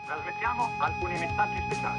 Trasmettiamo alcuni messaggi speciali.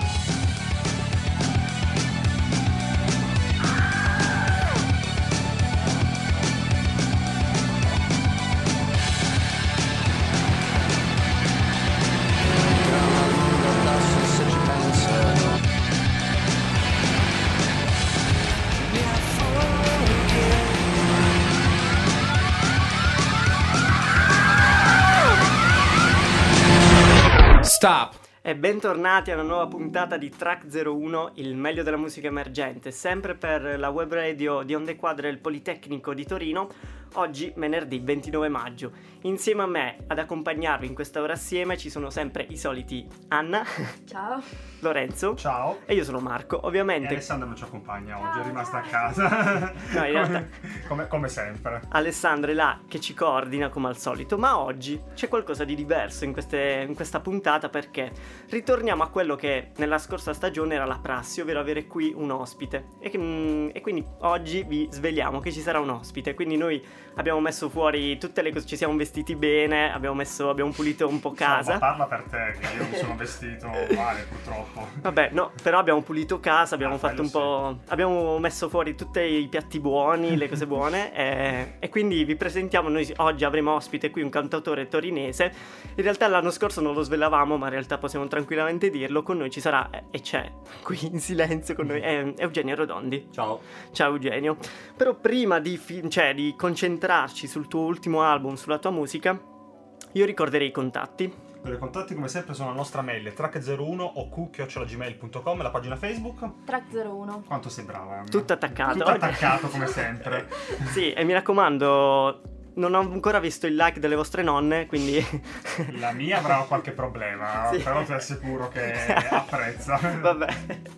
Stop! E bentornati a una nuova puntata di Track 01, il meglio della musica emergente, sempre per la web radio di Onde Quadre del Politecnico di Torino, oggi venerdì 29 maggio. Insieme a me, ad accompagnarvi in questa ora assieme, ci sono sempre i soliti Anna. Ciao. Lorenzo. Ciao. E io sono Marco, ovviamente. E Alessandra non ci accompagna oggi, è rimasta a casa. No, in realtà come sempre. Alessandra è là che ci coordina come al solito, ma oggi c'è qualcosa di diverso in questa puntata, perché ritorniamo a quello che nella scorsa stagione era la prassi, ovvero avere qui un ospite. E quindi oggi vi sveliamo che ci sarà un ospite, quindi noi abbiamo messo fuori tutte le cose, ci siamo vestiti bene, abbiamo pulito un po' casa. No, ma parla per te, che io mi sono vestito male purtroppo. Vabbè, no, però abbiamo pulito casa, abbiamo fatto un po'. Sì. Abbiamo messo fuori tutti i piatti buoni, le cose buone. E quindi vi presentiamo. Noi oggi avremo ospite qui un cantautore torinese. In realtà l'anno scorso non lo svelavamo, ma in realtà possiamo tranquillamente dirlo. Con noi ci sarà, e c'è qui in silenzio con noi, è Eugenio Rodondi. Ciao. Ciao Eugenio. Però prima di concentrarci sul tuo ultimo album, sulla tua musica, io ricorderei i contatti. Per i contatti come sempre sono la nostra mail track01 o q@gmail.com, la pagina Facebook. Track 01. Quanto sei brava? Tutto attaccato. Tutto attaccato come sempre. Sì, e mi raccomando, non ho ancora visto il like delle vostre nonne, quindi La mia avrà qualche problema, Sì. però ti assicuro che apprezza. vabbè.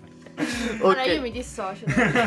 Ora Ok, io mi dissocio.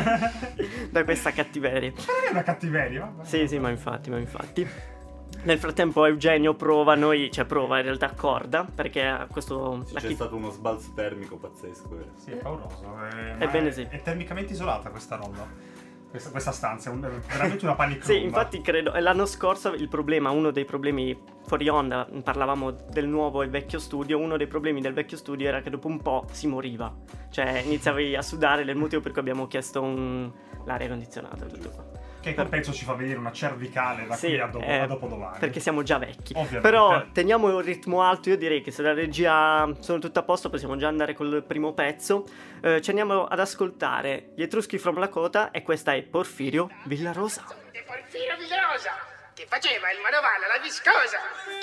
da questa cattiveria. Non è una cattiveria, vabbè. Sì, ma infatti. Nel frattempo Eugenio prova, in realtà accorda, perché questo... C'è stato uno sbalzo termico pazzesco. Sì, è pauroso. Ma Ebbene sì. È termicamente isolata questa roba. Questa stanza è veramente una panic Sì, room. infatti credo, l'anno scorso uno dei problemi fuori onda, parlavamo del nuovo e vecchio studio, uno dei problemi del vecchio studio era che dopo un po' si moriva, cioè iniziavi a sudare, il motivo per cui abbiamo chiesto l'aria condizionata, tutto qua. Che compenso ci fa venire una cervicale da qui a dopo domani. Perché siamo già vecchi. Ovviamente. Però teniamo il ritmo alto. Io direi che se la regia sono tutto a posto, possiamo già andare col primo pezzo. Ci andiamo ad ascoltare gli Etruschi from Lakota, e questa è Porfirio Villarosa. Di Porfirio Villarosa, che faceva il manovale alla viscosa.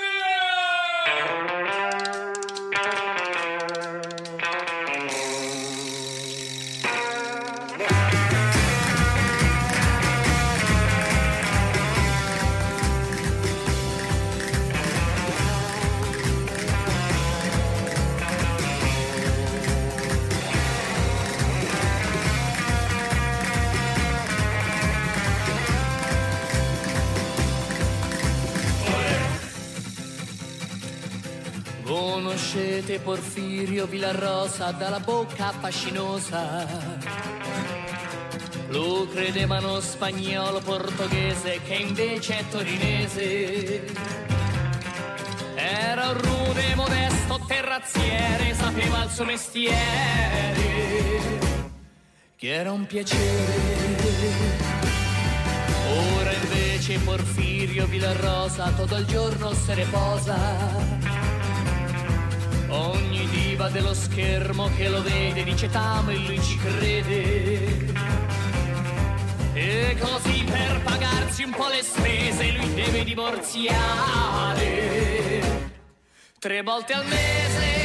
Conoscete Porfirio Villarosa dalla bocca fascinosa? Lo credevano spagnolo portoghese, che invece è torinese. Era un rude, modesto terrazziere, sapeva il suo mestiere, che era un piacere. Ora invece Porfirio Villarosa tutto il giorno se ne posa. Ogni diva dello schermo che lo vede dice t'amo e lui ci crede. E così per pagarsi un po' le spese lui deve divorziare 3 volte al mese.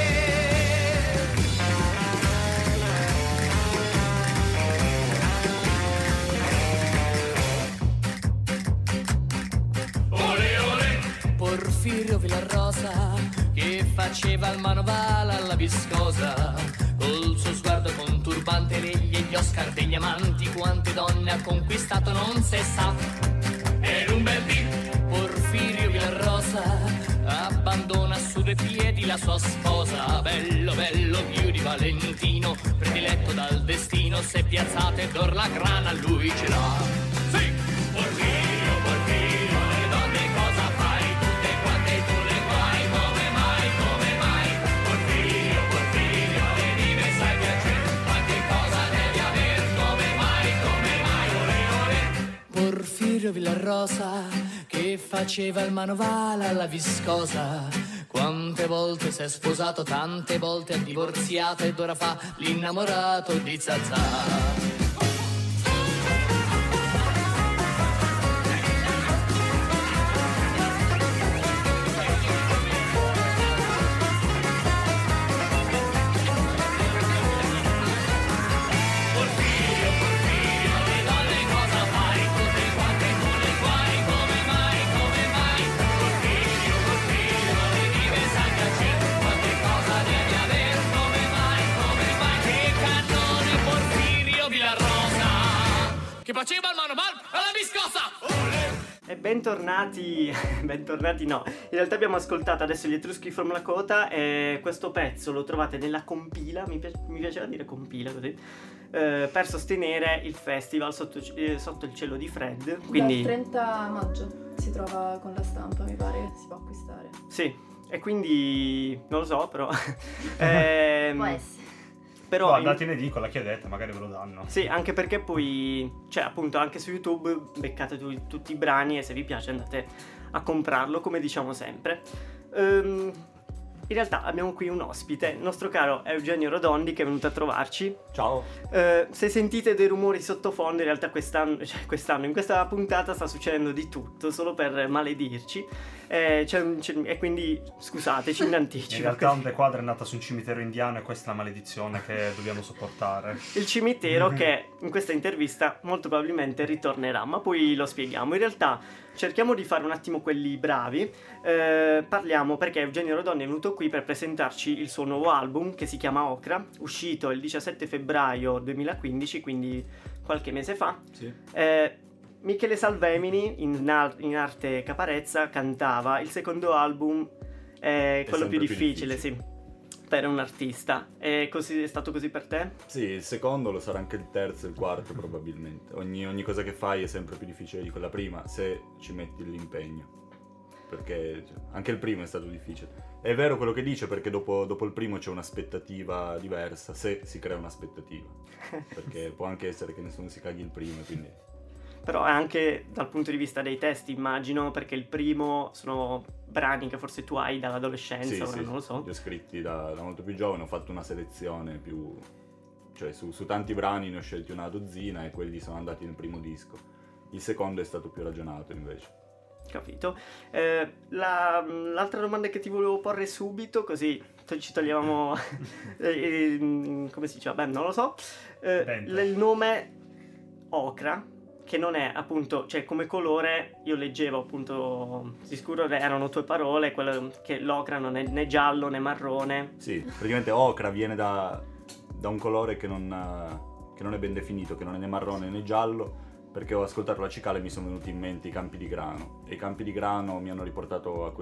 Porfirio Villarosa, che faceva il manovale alla viscosa, col suo sguardo con turbante legli e gli Oscar degli amanti, quante donne ha conquistato non se sa. Era un bel dì, Porfirio Villarosa abbandona su 2 piedi la sua sposa. Bello, bello più di Valentino, prediletto dal destino, se piazzate d'or la grana lui ce l'ha. Sì, Porfirio, Porfirio, le donne cosa fai? Tutte quante tu le guai, come mai, come mai? Porfirio Villarosa che faceva il manovale alla viscosa. Quante volte si è sposato, tante volte è divorziato ed ora fa l'innamorato di Zazà. Che faceva il manovale alla viscosa! E bentornati, bentornati no, in realtà abbiamo ascoltato adesso gli Etruschi from Lakota e questo pezzo lo trovate nella compila, mi piaceva dire compila così, per sostenere il festival sotto il cielo di Fred, quindi... Dal 30 maggio si trova con la stampa, mi pare, si può acquistare. Sì, e quindi non lo so però... Può essere. Però andate in edicola, chiedete, magari ve lo danno. Sì, anche perché poi, cioè appunto anche su YouTube beccate tutti i brani e se vi piace andate a comprarlo, come diciamo sempre. In realtà abbiamo qui un ospite, il nostro caro Eugenio Rodondi, che è venuto a trovarci. Ciao. Se sentite dei rumori sottofondo, in realtà quest'anno, in questa puntata sta succedendo di tutto, solo per maledirci. E quindi scusateci in anticipo. In realtà un dequadro è nata su un cimitero indiano e questa è la maledizione che dobbiamo sopportare. Il cimitero che in questa intervista molto probabilmente ritornerà, ma poi lo spieghiamo. In realtà cerchiamo di fare un attimo quelli bravi. Parliamo perché Eugenio Rodondi è venuto qui per presentarci il suo nuovo album che si chiama Ocra, uscito il 17 febbraio 2015, quindi qualche mese fa. Sì. Michele Salvemini, in arte Caparezza, cantava il secondo album, quello più difficile, sì, per un artista. È stato così per te? Sì, il secondo lo sarà anche il terzo e il quarto probabilmente. Ogni cosa che fai è sempre più difficile di quella prima, se ci metti l'impegno. Perché anche il primo è stato difficile. È vero quello che dice, perché dopo il primo c'è un'aspettativa diversa, se si crea un'aspettativa. Perché può anche essere che nessuno si caghi il primo, quindi... Però anche dal punto di vista dei testi, immagino, perché il primo sono brani che forse tu hai dall'adolescenza, ora non lo so. Li ho scritti da molto più giovane, ho fatto una selezione più... Cioè su tanti brani ne ho scelti una dozzina e quelli sono andati nel primo disco. Il secondo è stato più ragionato invece. Capito. L'altra domanda che ti volevo porre subito, così ci toglievamo... come si dice? Vabbè, non lo so. Il nome Ocra, che non è appunto, cioè come colore, io leggevo appunto di scuro, erano tue parole, quello che l'ocra non è né giallo né marrone. Sì, praticamente ocra viene da un colore che non è ben definito, che non è né marrone né giallo, perché ho ascoltato la cicala e mi sono venuti in mente i campi di grano, e i campi di grano mi hanno riportato a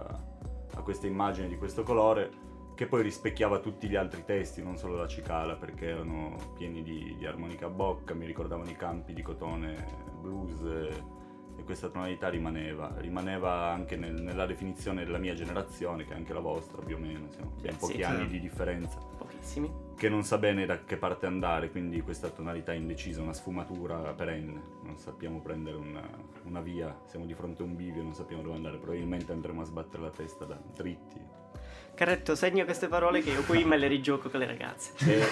questa immagine di questo colore, che poi rispecchiava tutti gli altri testi, non solo la cicala, perché erano pieni di armonica a bocca, mi ricordavano i campi di cotone blues, e questa tonalità rimaneva anche nella definizione della mia generazione, che è anche la vostra più o meno, abbiamo pochi anni di differenza. Pochissimi. Che non sa bene da che parte andare, quindi questa tonalità indecisa, una sfumatura perenne, non sappiamo prendere una via, siamo di fronte a un bivio, non sappiamo dove andare, probabilmente andremo a sbattere la testa da dritti. Carretto, segno queste parole che io poi me le rigioco con le ragazze.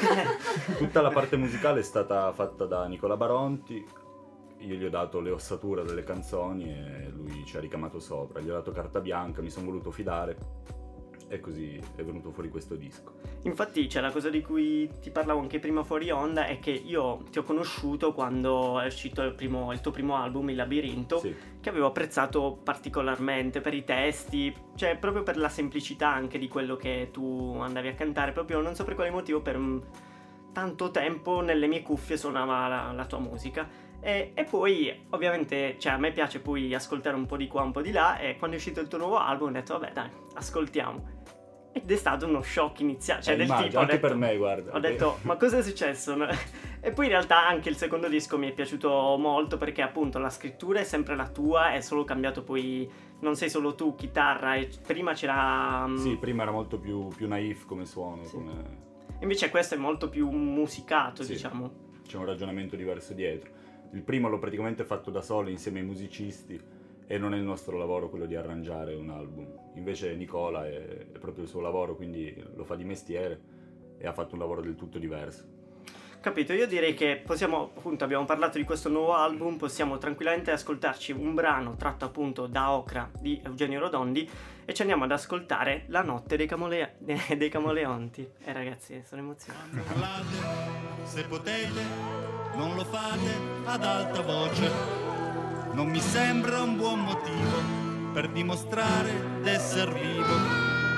Tutta la parte musicale è stata fatta da Nicola Baronti, io gli ho dato le ossature delle canzoni e lui ci ha ricamato sopra, gli ho dato carta bianca, mi sono voluto fidare e così è venuto fuori questo disco. Infatti c'è la cosa di cui ti parlavo anche prima fuori onda, è che io ti ho conosciuto quando è uscito il tuo primo album, Il Labirinto, Sì. che avevo apprezzato particolarmente per i testi, cioè proprio per la semplicità anche di quello che tu andavi a cantare, proprio non so per quale motivo, per tanto tempo nelle mie cuffie suonava la tua musica. E poi ovviamente, cioè, a me piace poi ascoltare un po' di qua, un po' di là, e quando è uscito il tuo nuovo album ho detto vabbè dai, ascoltiamo. Ed è stato uno shock iniziale, cioè del immagino, tipo anche detto, per me, guarda. ho detto ma cosa è successo? E poi in realtà anche il secondo disco mi è piaciuto molto, perché appunto la scrittura è sempre la tua, è solo cambiato poi, non sei solo tu, chitarra, e prima c'era... Sì, prima era molto più naif come suono, Sì. come... Invece questo è molto più musicato, Sì. diciamo. C'è un ragionamento diverso dietro. Il primo l'ho praticamente fatto da solo insieme ai musicisti e non è il nostro lavoro quello di arrangiare un album. Invece Nicola è proprio il suo lavoro, quindi lo fa di mestiere e ha fatto un lavoro del tutto diverso. Capito, io direi che possiamo, appunto, abbiamo parlato di questo nuovo album, possiamo tranquillamente ascoltarci un brano tratto appunto da Ocra di Eugenio Rodondi e ci andiamo ad ascoltare La notte dei Camaleonti. Ragazzi, sono emozionato. Parlate, se potete, non lo fate ad alta voce. Non mi sembra un buon motivo per dimostrare d'esser vivo.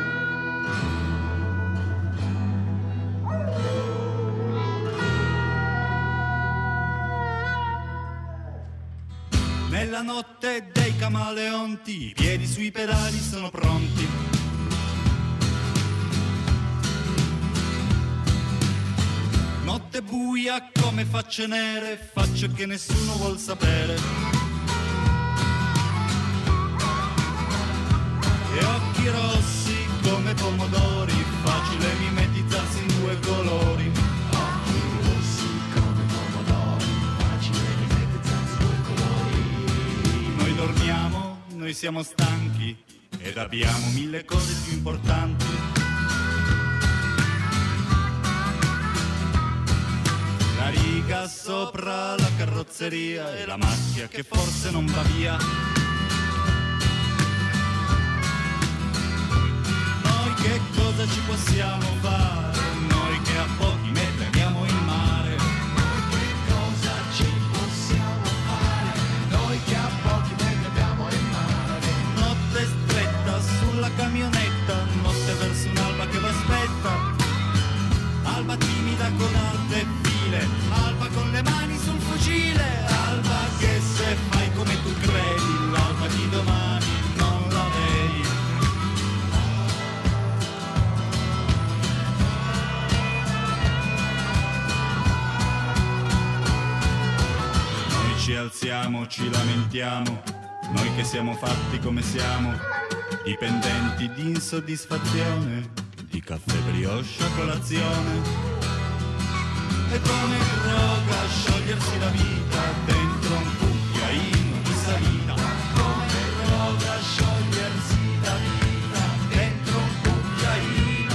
Nella notte dei camaleonti, i piedi sui pedali sono pronti. Notte buia come facce nere, facce che nessuno vuol sapere. E occhi rossi come pomodori, facile mimetizzarsi in due colori. Occhi rossi come pomodori, facile mimetizzarsi in due colori. Noi dormiamo, noi siamo stanchi ed abbiamo mille cose più importanti. La riga sopra la carrozzeria e la macchia che forse non va via. Noi che cosa ci possiamo fare? Noi che a pochi metri andiamo in mare. Noi che cosa ci possiamo fare? Noi che a pochi metri andiamo in mare. Notte stretta sulla camionetta, notte verso un'alba che v'aspetta. Alba timida con alte file, alba con le mani sul fucile, alba che se fai come tu credi, l'alba di domani non la vedi. Noi ci alziamo, ci lamentiamo, noi che siamo fatti come siamo, dipendenti di insoddisfazione, di caffè brioche a colazione. È come droga sciogliersi la vita dentro un cucchiaino di salita. Come droga sciogliersi la vita dentro un cucchiaino.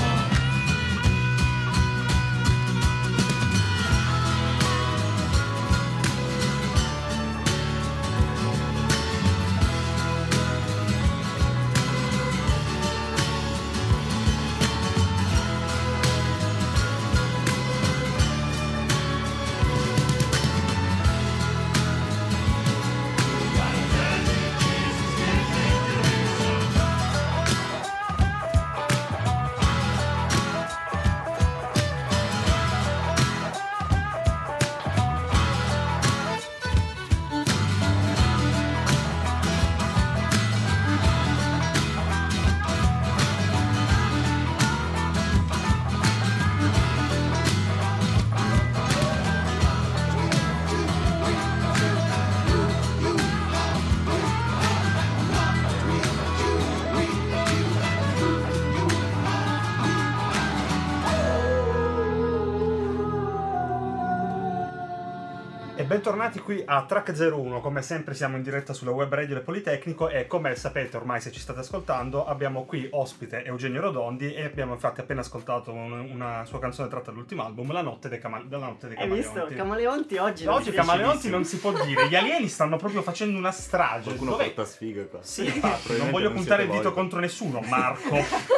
Bentornati qui a Track 01, come sempre siamo in diretta sulla web radio del Politecnico e come sapete ormai se ci state ascoltando abbiamo qui ospite Eugenio Rodondi e abbiamo infatti appena ascoltato una sua canzone tratta dall'ultimo album, La notte dei Camaleonti. Hai visto? Camaleonti oggi non Oggi Camaleonti non si può dire, gli alieni stanno proprio facendo una strage. Qualcuno porta sfiga qua. Sì, infatti, non voglio puntare il dito contro nessuno, Marco.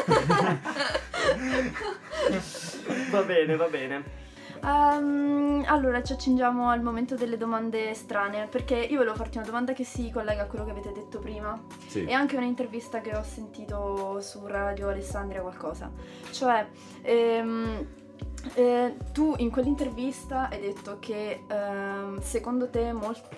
Va bene, va bene. Allora ci accingiamo al momento delle domande strane, perché io volevo farti una domanda che si collega a quello che avete detto prima. Sì. E anche un'intervista che ho sentito su Radio Alessandria qualcosa. Cioè tu in quell'intervista hai detto che secondo te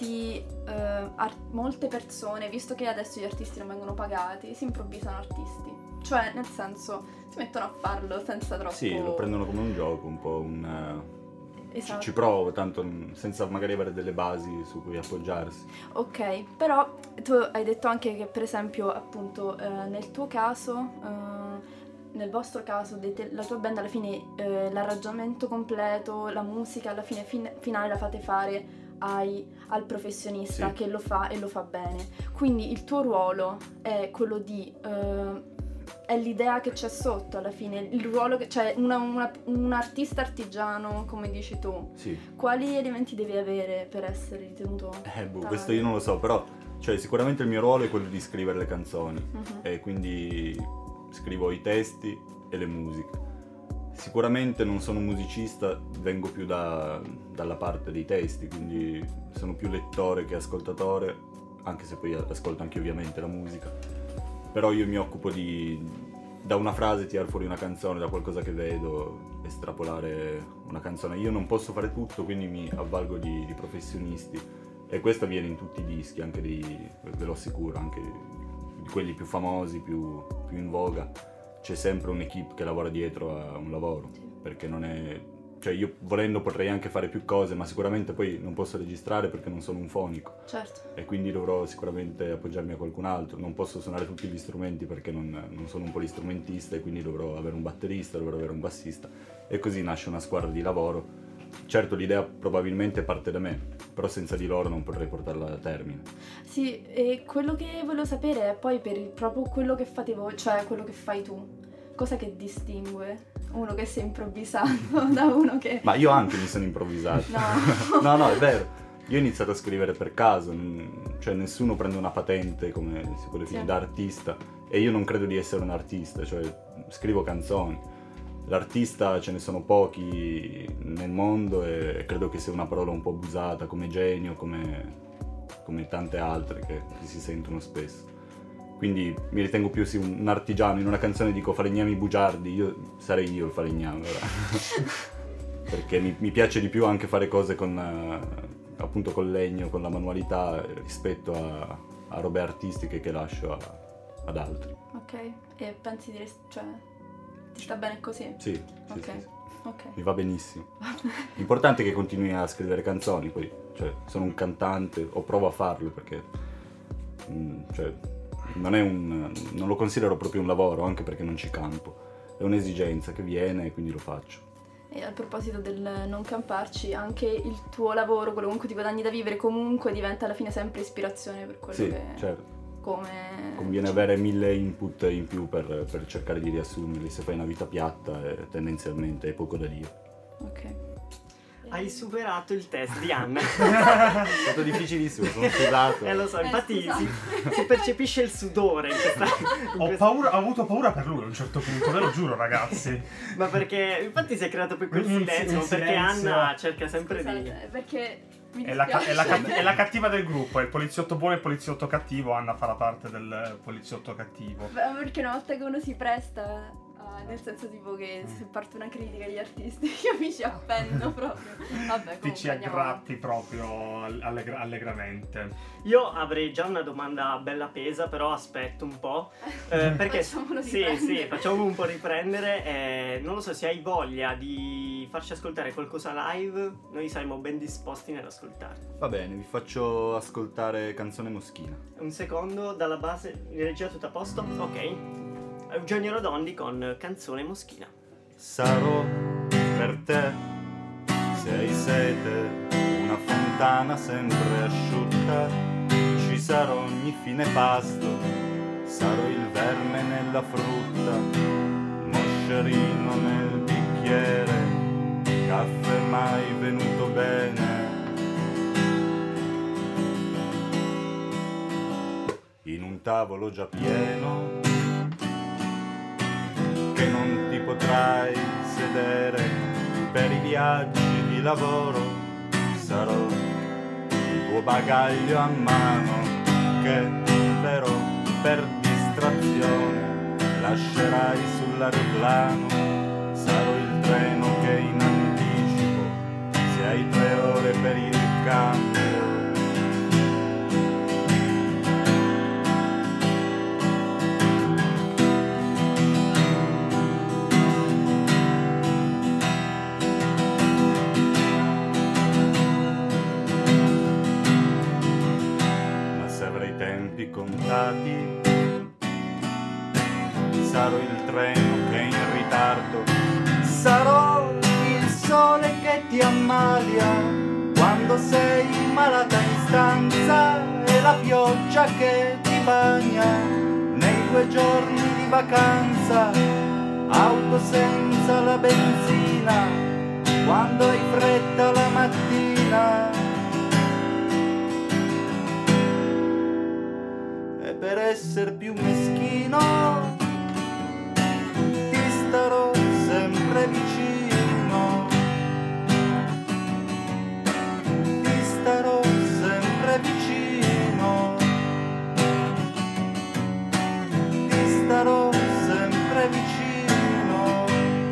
molte persone, visto che adesso gli artisti non vengono pagati, si improvvisano artisti. Cioè, nel senso, si mettono a farlo senza troppo... Sì, lo prendono come un gioco, un po' Esatto. Ci provo, tanto senza magari avere delle basi su cui appoggiarsi. Ok, però tu hai detto anche che per esempio appunto nel tuo caso, nel vostro caso, la tua band alla fine l'arrangiamento completo, la musica alla fine finale la fate fare al professionista Sì. che lo fa e lo fa bene. Quindi il tuo ruolo è quello di... è l'idea che c'è sotto alla fine, il ruolo che c'è, un artista artigiano, come dici tu. Sì. Quali elementi devi avere per essere ritenuto tale? Questo io non lo so, però cioè, sicuramente il mio ruolo è quello di scrivere le canzoni e quindi scrivo i testi e le musiche. Sicuramente non sono un musicista, vengo più dalla parte dei testi, quindi sono più lettore che ascoltatore, anche se poi ascolto anche ovviamente la musica. Però io mi occupo da una frase tirare fuori una canzone, da qualcosa che vedo, estrapolare una canzone. Io non posso fare tutto, quindi mi avvalgo di professionisti e questo avviene in tutti i dischi, anche ve lo assicuro, anche di quelli più famosi, più in voga. C'è sempre un'equipe che lavora dietro a un lavoro, perché non è... Cioè io volendo potrei anche fare più cose, ma sicuramente poi non posso registrare perché non sono un fonico. Certo. E quindi dovrò sicuramente appoggiarmi a qualcun altro. Non posso suonare tutti gli strumenti perché non sono un polistrumentista e quindi dovrò avere un batterista, dovrò avere un bassista. E così nasce una squadra di lavoro. Certo l'idea probabilmente parte da me, però senza di loro non potrei portarla a termine. Sì, e quello che volevo sapere è poi proprio quello che fatevo, cioè quello che fai tu. Cosa che distingue uno che si è improvvisato da uno che... Ma io anche mi sono improvvisato. No. No, è vero. Io ho iniziato a scrivere per caso, cioè nessuno prende una patente, come si può definire, Sì. da artista, e io non credo di essere un artista, cioè scrivo canzoni. L'artista ce ne sono pochi nel mondo e credo che sia una parola un po' abusata, come genio, come tante altre che si sentono spesso. Quindi mi ritengo più sì, un artigiano. In una canzone dico falegnami bugiardi, sarei io il falegname perché mi piace di più anche fare cose appunto col legno, con la manualità, rispetto a robe artistiche che lascio ad altri. Ok, e pensi di... cioè, ti sta bene così? Sì, Ok. sì. Ok. Mi va benissimo. L'importante è che continui a scrivere canzoni, poi cioè, sono un cantante o provo a farlo perché cioè, non lo considero proprio un lavoro, anche perché non ci campo. È un'esigenza che viene e quindi lo faccio. E a proposito del non camparci, anche il tuo lavoro, quello comunque ti guadagni da vivere, comunque diventa alla fine sempre ispirazione per quello Sì, che... certo. Come... Conviene avere 1000 input in più per cercare di riassumerli. Se fai una vita piatta tendenzialmente hai poco da dire. Ok. Hai superato il test di Anna. È stato difficilissimo, sono sudato. Lo so, infatti scusate. si percepisce il sudore in questa... Ho avuto paura per lui a un certo punto, ve lo giuro ragazzi. Ma perché infatti si è creato poi quel Un silenzio, perché silenzio. Anna cerca sempre di... Scusate, perché mi È la dispiace. è la cattiva del gruppo, è il poliziotto buono e il poliziotto cattivo. Anna fa la parte del poliziotto cattivo. Beh, perché una volta che uno si presta, nel senso tipo che se parte una critica agli artisti, io mi ci appendo proprio. Vabbè, Ti ci comunque andiamo avanti. aggratti proprio allegramente. Io avrei già una domanda bella pesa, però aspetto un po'. Perché Facciamolo sì, riprendere. facciamo un po' riprendere. Non lo so, se hai voglia di farci ascoltare qualcosa live, noi saremo ben disposti nell'ascoltare. Va bene, vi faccio ascoltare Canzone Moschina. Un secondo, dalla base, in regia tutto a posto? Ok. Eugenio Rodondi con Canzone Moschina. Sarò per te, se hai sete, una fontana sempre asciutta. Ci sarò ogni fine pasto, sarò il verme nella frutta, moscerino nel bicchiere, caffè mai venuto bene. In un tavolo già pieno, che non ti potrai sedere per i viaggi di lavoro, sarò il tuo bagaglio a mano che però per distrazione lascerai sull'aeroplano, sarò il treno che in anticipo se hai 3 ore per il cambio. Contati, sarò il treno che è in ritardo, sarò il sole che ti ammalia quando quando sei malata in stanza e la pioggia che ti bagna nei 2 giorni di vacanza, auto senza la benzina, quando hai fretta la mattina. E per essere più meschino ti starò sempre vicino, ti starò sempre vicino, ti starò sempre vicino,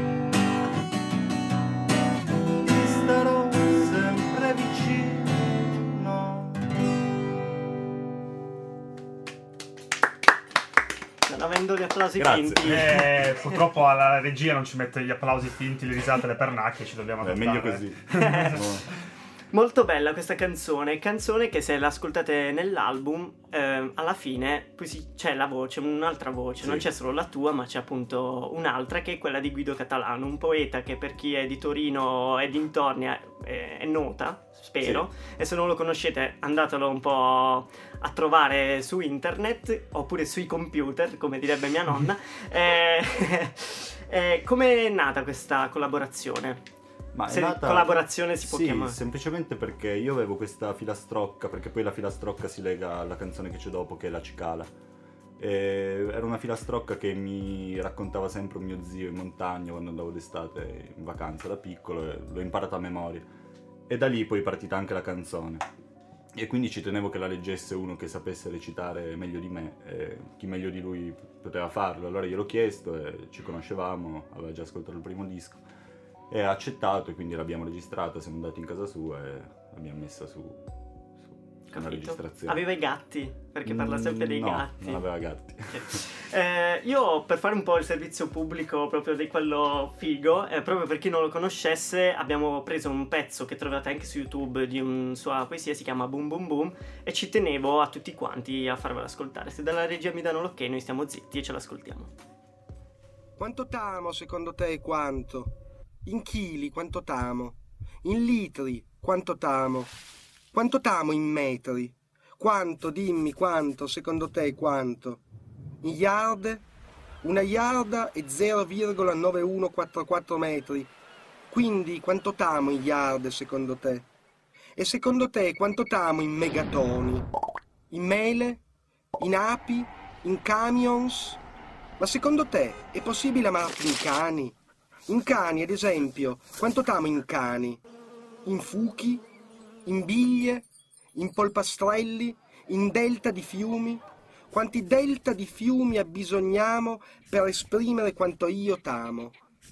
ti starò sempre vicino. Non avendo gli applausi Grazie. finti. Purtroppo alla regia non ci mette gli applausi finti, le risate, le pernacchie, ci dobbiamo È adattare. meglio così. Molto bella questa canzone che se l'ascoltate nell'album, alla fine poi c'è la voce, un'altra voce, Sì. non c'è solo la tua, ma c'è appunto un'altra che è quella di Guido Catalano, un poeta che per chi è di Torino e dintorni è nota, spero, e se non lo conoscete andatelo un po' a trovare su internet oppure sui computer, come direbbe mia nonna. Come è nata questa collaborazione? Ma Se è nata... collaborazione si può sì, chiamare. semplicemente perché io avevo questa filastrocca, perché poi la filastrocca si lega alla canzone che c'è dopo, che è La Cicala. E era una filastrocca che mi raccontava sempre un mio zio in montagna quando andavo d'estate in vacanza da piccolo, e l'ho imparata a memoria. E da lì poi è partita anche la canzone. E quindi ci tenevo che la leggesse uno che sapesse recitare meglio di me, e chi meglio di lui poteva farlo. Allora gliel'ho chiesto e ci conoscevamo, aveva già ascoltato il primo disco. E ha accettato e quindi l'abbiamo registrata, siamo andati in casa sua e l'abbiamo messa su una Capito. registrazione. Aveva i gatti, perché parla sempre dei no, gatti. non aveva gatti. Io per fare un po' il servizio pubblico proprio di quello figo, proprio per chi non lo conoscesse, abbiamo preso un pezzo che trovate anche su YouTube di una sua poesia, si chiama Boom Boom Boom, e ci tenevo a tutti quanti a farvelo ascoltare. Se dalla regia mi danno l'ok, noi stiamo zitti e ce l'ascoltiamo. Quanto t'amo secondo te e quanto? In chili quanto t'amo? In litri quanto t'amo? Quanto t'amo in metri? Quanto, dimmi quanto, secondo te e quanto? In yard? 1 yarda e 0,9144 metri. Quindi quanto t'amo in yard secondo te? E secondo te quanto t'amo in megatoni? In mele? In api? In camions? Ma secondo te è possibile amarti in cani? In cani, ad esempio, quanto t'amo in cani? In fuchi? In biglie? In polpastrelli? In delta di fiumi? Quanti delta di fiumi abbisogniamo per esprimere quanto io t'amo?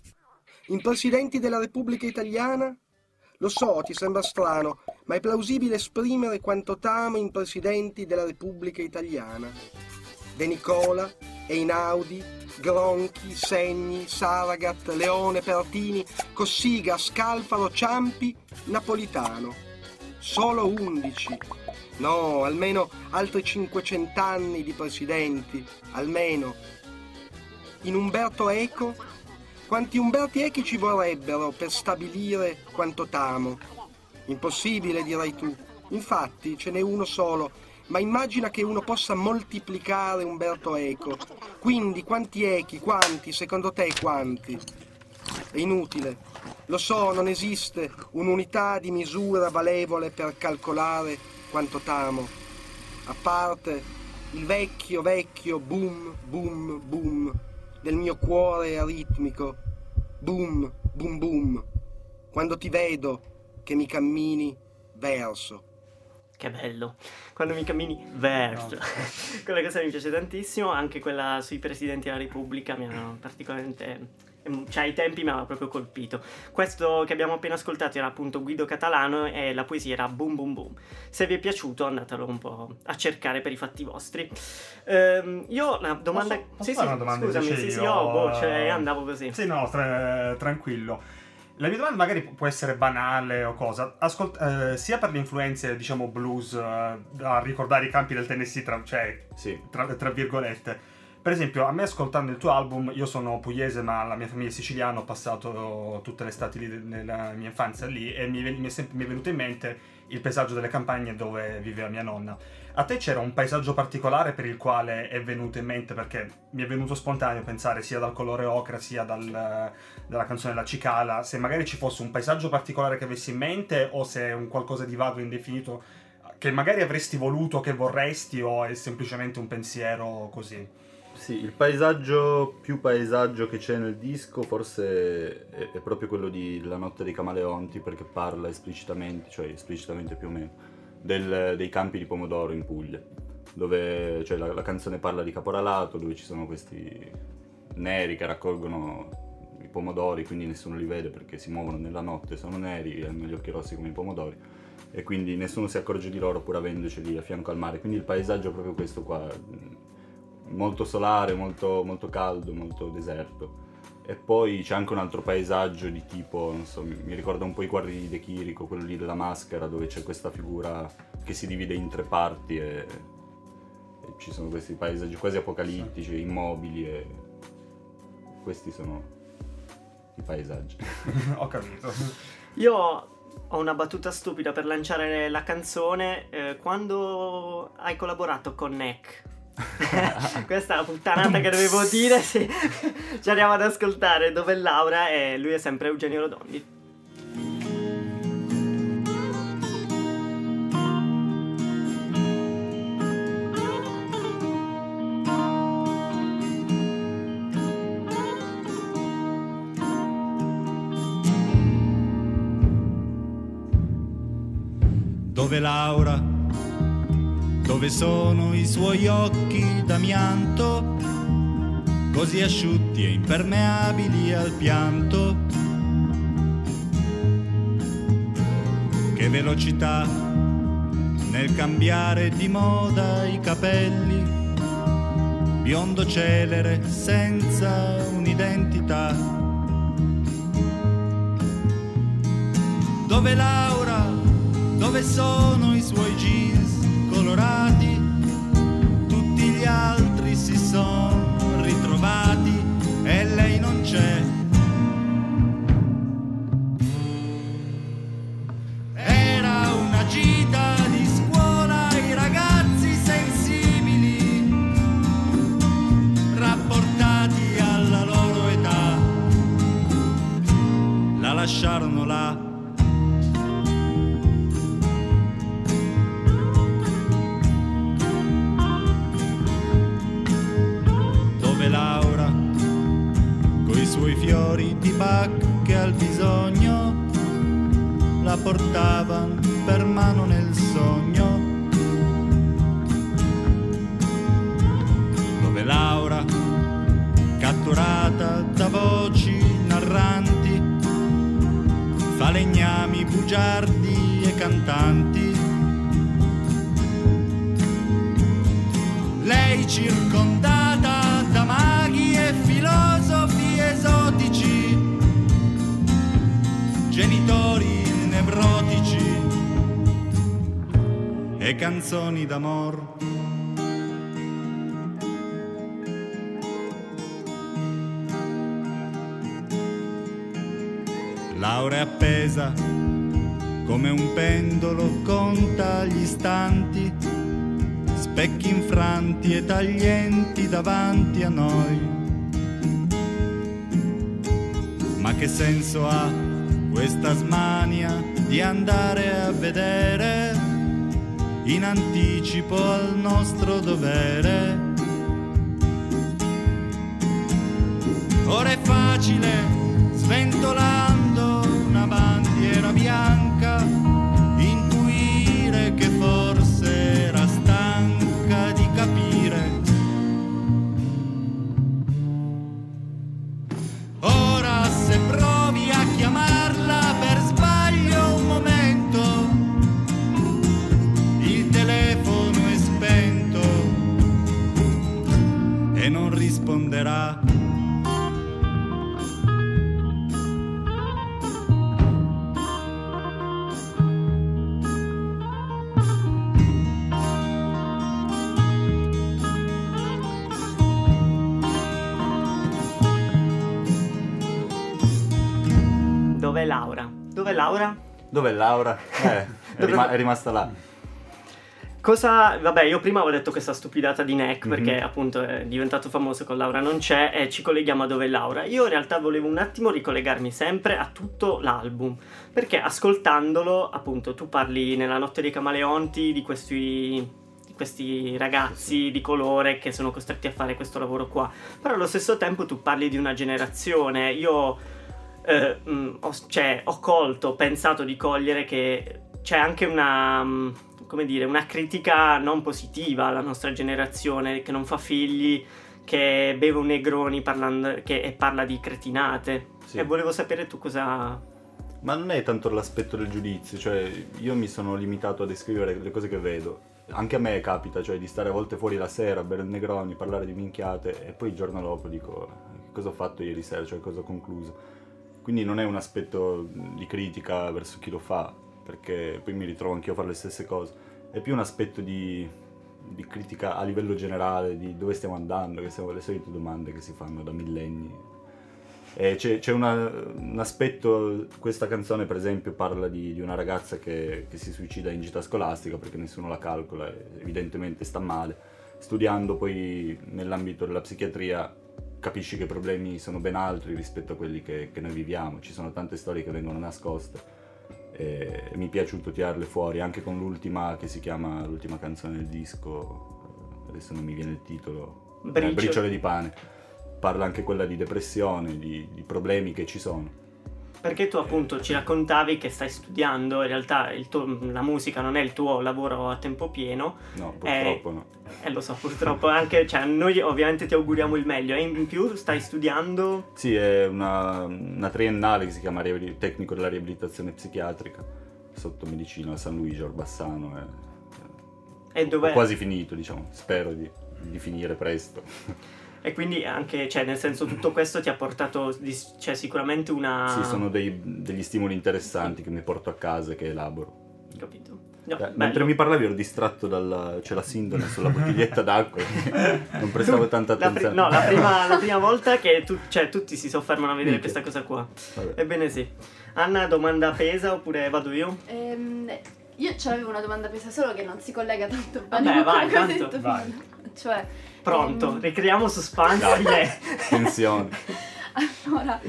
In presidenti della Repubblica Italiana? Lo so, ti sembra strano, ma è plausibile esprimere quanto t'amo in presidenti della Repubblica Italiana. De Nicola, Einaudi, Gronchi, Segni, Saragat, Leone, Pertini, Cossiga, Scalfaro, Ciampi, Napolitano. Solo 11. No, almeno altri 500 anni di presidenti, almeno. In Umberto Eco? Quanti Umberti Echi ci vorrebbero per stabilire quanto t'amo? Impossibile, dirai tu. Infatti, ce n'è uno solo. Ma immagina che uno possa moltiplicare Umberto Eco. Quindi quanti echi, quanti, secondo te quanti? È inutile. Lo so, non esiste un'unità di misura valevole per calcolare quanto t'amo. A parte il vecchio, vecchio boom, boom, boom del mio cuore aritmico. Boom, boom, boom. Quando ti vedo che mi cammini verso. Che bello, quando mi cammini verso. No. Quella cosa mi piace tantissimo, anche quella sui presidenti della Repubblica mi ha particolarmente... Cioè ai tempi mi aveva proprio colpito. Questo che abbiamo appena ascoltato era appunto Guido Catalano e la poesia era Boom Boom Boom. Se vi è piaciuto andatelo un po' a cercare per i fatti vostri. Io la domanda... Posso fare una domanda? Scusami, andavo così. Sì, no, tranquillo. La mia domanda magari può essere banale o cosa, sia per le influenze, diciamo, blues, a ricordare i campi del Tennessee, tra virgolette, Per esempio, a me ascoltando il tuo album, io sono pugliese ma la mia famiglia è siciliana, ho passato tutte le estati lì nella mia infanzia lì e mi è venuto in mente il paesaggio delle campagne dove viveva mia nonna. A te c'era un paesaggio particolare per il quale è venuto in mente? Perché mi è venuto spontaneo pensare sia dal colore ocra sia dalla canzone La Cicala, se magari ci fosse un paesaggio particolare che avessi in mente o se è un qualcosa di vago e indefinito che magari avresti voluto, che vorresti, o è semplicemente un pensiero così? Sì, il paesaggio che c'è nel disco forse è proprio quello di La notte dei camaleonti, perché parla esplicitamente, cioè esplicitamente più o meno, dei campi di pomodoro in Puglia, dove cioè, la canzone parla di caporalato, dove ci sono questi neri che raccolgono i pomodori, quindi nessuno li vede perché si muovono nella notte, sono neri, hanno gli occhi rossi come i pomodori, e quindi nessuno si accorge di loro pur avendoceli a fianco al mare. Quindi il paesaggio è proprio questo qua, molto solare, molto, molto caldo, molto deserto. E poi c'è anche un altro paesaggio di tipo, non so, mi ricorda un po' i quadri di De Chirico, quello lì della Maschera, dove c'è questa figura che si divide in 3 parti e ci sono questi paesaggi quasi apocalittici, immobili, e questi sono i paesaggi. Ho capito. Io ho una battuta stupida per lanciare la canzone. Quando hai collaborato con Neck? Questa è la puttanata che dovevo dire. Sì. Ci andiamo ad ascoltare Dove è Laura e lui è sempre Eugenio Rodondi. Dove Laura? Dove sono i suoi occhi d'amianto, così asciutti e impermeabili al pianto? Che velocità nel cambiare di moda i capelli, biondo celere senza un'identità. Dove Laura? Dove sono i suoi jeans colorati? Tutti gli altri si sono ritrovati e lei non c'è. Era una gita di scuola, i ragazzi sensibili, rapportati alla loro età, la lasciarono là. Laura, coi suoi fiori di Bach che al bisogno la portavan per mano nel sogno. Dove Laura, catturata da voci narranti, falegnami, bugiardi e cantanti, lei circondata da maghi e filosofi esotici, genitori nevrotici e canzoni d'amor. Laura è appesa come un pendolo, conta gli istanti, specchi infranti e taglienti davanti a noi. Ma che senso ha questa smania di andare a vedere in anticipo al nostro dovere? Ora è facile, sventolando una bandiera bianca, intuire che forse era stanca di capire. Ora se provi a chiamarla per sbaglio un momento, il telefono è spento e non risponderà. dov'è Laura? Dov'è Laura? Dov'è Laura? È rimasta là. Vabbè, io prima avevo detto questa stupidata di Neck perché appunto è diventato famoso con Laura non c'è e ci colleghiamo a Dov'è Laura. Io in realtà volevo un attimo ricollegarmi sempre a tutto l'album, perché ascoltandolo, appunto, tu parli nella Notte dei Camaleonti di questi ragazzi di colore che sono costretti a fare questo lavoro qua, però allo stesso tempo tu parli di una generazione. Io ho pensato di cogliere che c'è anche una critica non positiva alla nostra generazione, che non fa figli, che beve un Negroni e parla di cretinate. Sì. E volevo sapere tu cosa... Ma non è tanto l'aspetto del giudizio, cioè io mi sono limitato a descrivere le cose che vedo. Anche a me capita, cioè, di stare a volte fuori la sera, bere il Negroni, parlare di minchiate e poi il giorno dopo dico cosa ho fatto ieri sera, cioè cosa ho concluso. Quindi non è un aspetto di critica verso chi lo fa, perché poi mi ritrovo anch'io a fare le stesse cose. È più un aspetto di critica a livello generale, di dove stiamo andando, che sono le solite domande che si fanno da millenni. E c'è un aspetto, questa canzone per esempio parla di una ragazza che si suicida in gita scolastica perché nessuno la calcola e evidentemente sta male. Studiando poi nell'ambito della psichiatria capisci che i problemi sono ben altri rispetto a quelli che noi viviamo. Ci sono tante storie che vengono nascoste e mi è piaciuto tirarle fuori, anche con l'ultima che si chiama, l'ultima canzone del disco, adesso non mi viene il titolo, Briciole di pane. Parla anche quella di depressione, di problemi che ci sono. Perché tu appunto ci raccontavi che stai studiando, in realtà la musica non è il tuo lavoro a tempo pieno. No, purtroppo no. Lo so, purtroppo anche, cioè noi ovviamente ti auguriamo il meglio. E in più stai studiando? Sì, è una triennale che si chiama Tecnico della riabilitazione psichiatrica, sotto medicina a San Luigi, Orbassano. E dov'è? Ho quasi finito, diciamo, spero di finire presto. E quindi anche, cioè, nel senso, tutto questo ti ha portato, cioè, sicuramente una... Sì, sono degli stimoli interessanti che mi porto a casa e che elaboro. Capito. No, mentre mi parlavi ero distratto c'è la sindone sulla bottiglietta d'acqua, non prestavo tanta attenzione. La prima volta che tutti si soffermano a vedere questa cosa qua. Vabbè. Ebbene sì. Anna, domanda pesa oppure vado io? Io c'avevo una domanda pesa, solo che non si collega tanto bene. Vabbè, vai, tanto. Vai. Cioè, pronto, ricriamo suspense. Tensione. Allora,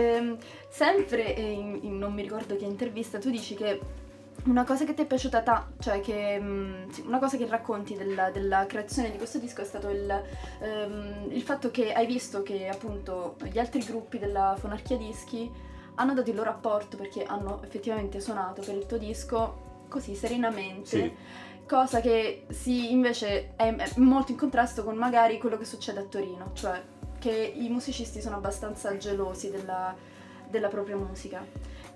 sempre non mi ricordo che intervista, tu dici che una cosa che ti è piaciuta cioè che una cosa che racconti della creazione di questo disco è stato il fatto che hai visto che appunto gli altri gruppi della Fonarchia Dischi hanno dato il loro apporto perché hanno effettivamente suonato per il tuo disco così serenamente. Sì. Cosa che invece è molto in contrasto con magari quello che succede a Torino, cioè che i musicisti sono abbastanza gelosi della propria musica.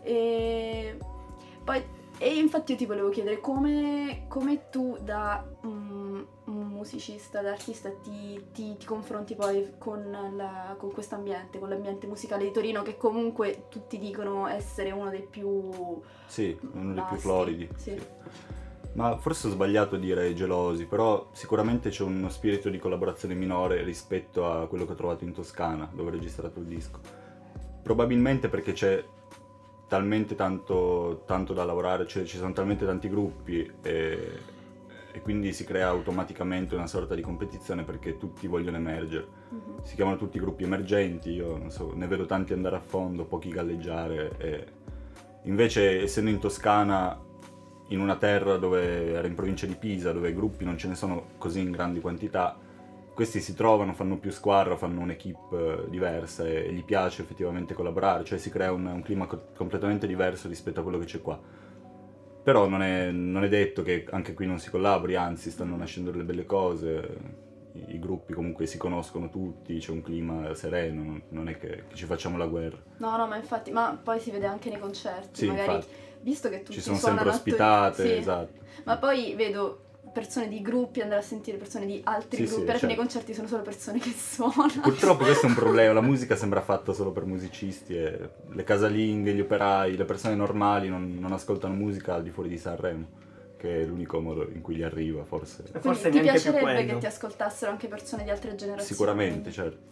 E infatti io ti volevo chiedere come tu da un musicista, da artista ti confronti poi con questo ambiente, con l'ambiente musicale di Torino, che comunque tutti dicono essere uno dei più... Sì, uno dei più floridi. Sì. Ma forse ho sbagliato a dire gelosi, però sicuramente c'è uno spirito di collaborazione minore rispetto a quello che ho trovato in Toscana, dove ho registrato il disco. Probabilmente perché c'è talmente tanto da lavorare, cioè ci sono talmente tanti gruppi e quindi si crea automaticamente una sorta di competizione perché tutti vogliono emergere. Mm-hmm. Si chiamano tutti gruppi emergenti, io non so, ne vedo tanti andare a fondo, pochi galleggiare. E invece, essendo in Toscana, in una terra dove era in provincia di Pisa, dove i gruppi non ce ne sono così in grandi quantità, questi si trovano, fanno più squadra, fanno un'equipe diversa e gli piace effettivamente collaborare, cioè si crea un clima completamente diverso rispetto a quello che c'è qua. Però non è detto che anche qui non si collabori, anzi stanno nascendo delle belle cose, i gruppi comunque si conoscono tutti, c'è un clima sereno, non è che ci facciamo la guerra. No, ma infatti, ma poi si vede anche nei concerti, sì, magari, infatti. Visto che tutti ci sono suonano sempre ospitate, sì. Esatto. Ma poi vedo persone di gruppi andare a sentire persone di altri gruppi, alla fine i concerti sono solo persone che suonano. Purtroppo questo è un problema, la musica sembra fatta solo per musicisti e le casalinghe, gli operai, le persone normali non ascoltano musica al di fuori di Sanremo, che è l'unico modo in cui gli arriva, forse. Quindi ti piacerebbe che ti ascoltassero anche persone di altre generazioni? Sicuramente, certo.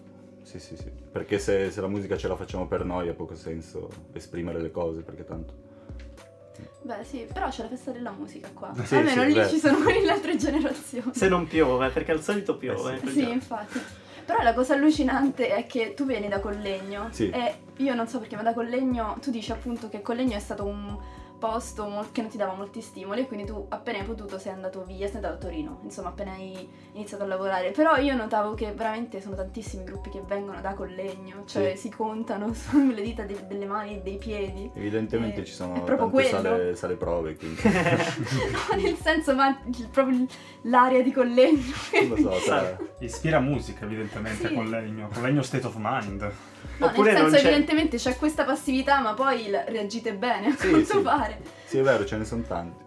Sì. Perché se la musica ce la facciamo per noi ha poco senso esprimere le cose, perché tanto... Beh sì, però c'è la festa della musica qua. Sì, Almeno sì, lì beh. ci sono quelli delle altre generazioni. Se non piove, perché al solito piove. Sì, infatti. Però la cosa allucinante è che tu vieni da Collegno Sì. e io non so perché, ma da Collegno tu dici appunto che Collegno è stato un posto che non ti dava molti stimoli e quindi tu appena hai potuto sei andato via, sei andato a Torino, insomma appena hai iniziato a lavorare. Però io notavo che veramente sono tantissimi gruppi che vengono da Collegno, cioè Sì. si contano sulle dita delle mani e dei piedi. Evidentemente ci è sono proprio tante quello. sale prove, quindi... No, nel senso, ma proprio l'aria di Collegno. Non lo so, cioè... Ispira musica, evidentemente, Sì. Collegno State of Mind. No, Oppure nel non senso c'è- evidentemente c'è questa passività, ma poi reagite bene, a Sì, quanto sì. pare. Sì, è vero, ce ne sono tanti.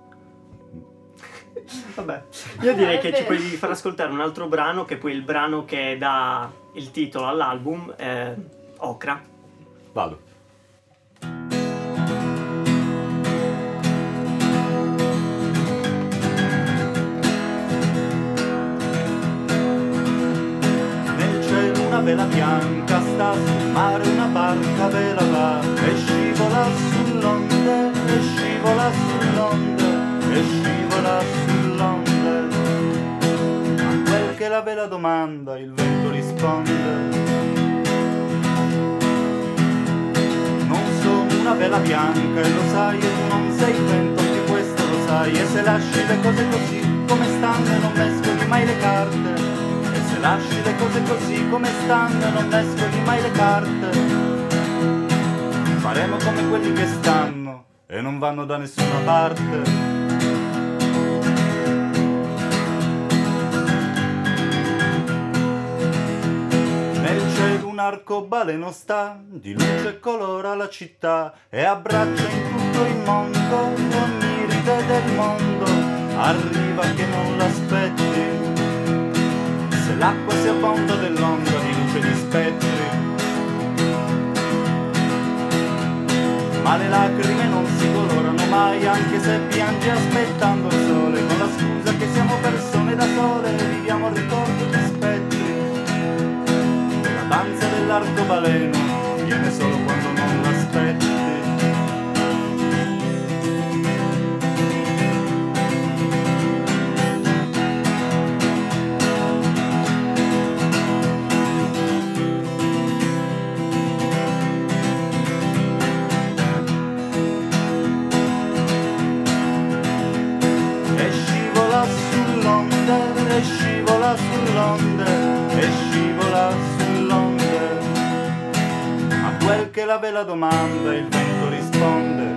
Vabbè, io direi È che ci vero. puoi far ascoltare un altro brano, che è poi il brano che dà il titolo all'album, Ocra. Vado. Nel cielo una vela bianca sta sul mare, una barca a vela va e scivola sull'onde, e scivola sull'onde, e scivola sull'onde. A quel che la vela domanda il vento risponde. Non sono una vela bianca e lo sai, e tu non sei il vento, anche questo lo sai. E se lasci le cose così come stanno e non mescoli mai le carte, e se lasci le cose così come stanno e non mescoli mai le carte, faremo come quelli che stanno e non vanno da nessuna parte. Nel cielo un arcobaleno sta, di luce colora la città e abbraccia in tutto il mondo ogni ride del mondo. Arriva che non l'aspetti, se l'acqua si abbonda dell'onda di luce di spettri. Ma le lacrime non si colorano mai, anche se piangi aspettando il sole, con la scusa che siamo persone da sole e viviamo al ricordo di spettri. La danza dell'arcobaleno viene solo quando non l'aspetti. E scivola sull'onde, e scivola sull'onde, e scivola sull'onde. A quel che la vela domanda il vento risponde.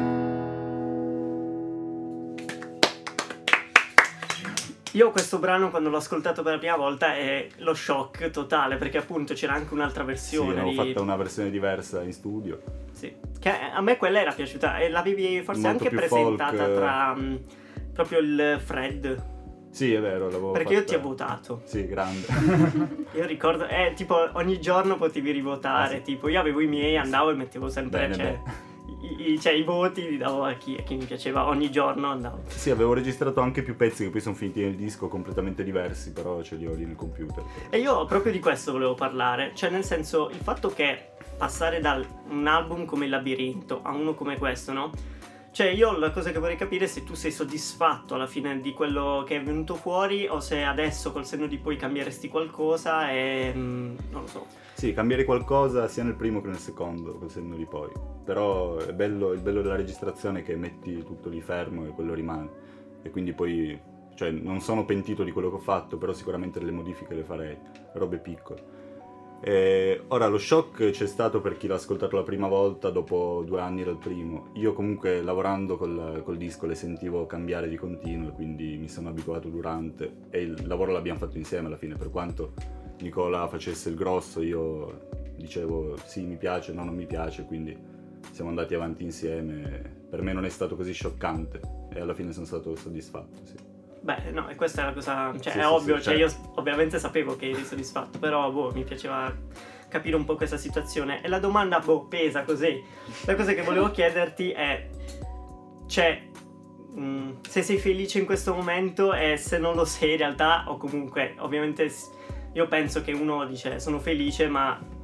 Io questo brano quando l'ho ascoltato per la prima volta è lo shock totale, perché appunto c'era anche un'altra Sì, versione avevo fatto una versione diversa in studio. Sì, che a me quella era piaciuta e l'avevi forse Molto anche più presentata folk. tra proprio il Fred, Sì, è vero, l'avevo perché io fatta- ti ho votato. Sì, grande. Io ricordo, tipo ogni giorno potevi rivotare, Ah, sì. tipo io avevo i miei, andavo e mettevo sempre, Bene, cioè, i voti li davo a chi mi piaceva, ogni giorno andavo. Sì, avevo registrato anche più pezzi che poi sono finiti nel disco completamente diversi, però ce li ho lì nel computer. E io proprio di questo volevo parlare, cioè nel senso il fatto che passare da un album come Il Labirinto a uno come questo, no? Cioè io la cosa che vorrei capire è se tu sei soddisfatto alla fine di quello che è venuto fuori o se adesso col senno di poi cambieresti qualcosa e non lo so. Sì, cambiare qualcosa sia nel primo che nel secondo, col senno di poi. Però è bello, il bello della registrazione è che metti tutto lì fermo e quello rimane. E quindi poi, cioè, non sono pentito di quello che ho fatto, però sicuramente delle modifiche le farei, robe piccole. E ora lo shock c'è stato per chi l'ha ascoltato la prima volta dopo 2 anni dal primo. Io comunque lavorando col disco le sentivo cambiare di continuo e quindi mi sono abituato durante e il lavoro l'abbiamo fatto insieme alla fine, per quanto Nicola facesse il grosso io dicevo sì mi piace, no non mi piace, quindi siamo andati avanti insieme. Per me non è stato così scioccante e alla fine sono stato soddisfatto, sì. Beh, no, e questa è la cosa, cioè Sì, è sì, ovvio, sì, cioè certo. io ovviamente sapevo che eri soddisfatto, però boh, mi piaceva capire un po' questa situazione. E la domanda, boh, pesa così. La cosa che volevo chiederti è, cioè, se sei felice in questo momento e se non lo sei in realtà, o comunque, ovviamente io penso che uno dice sono felice, ma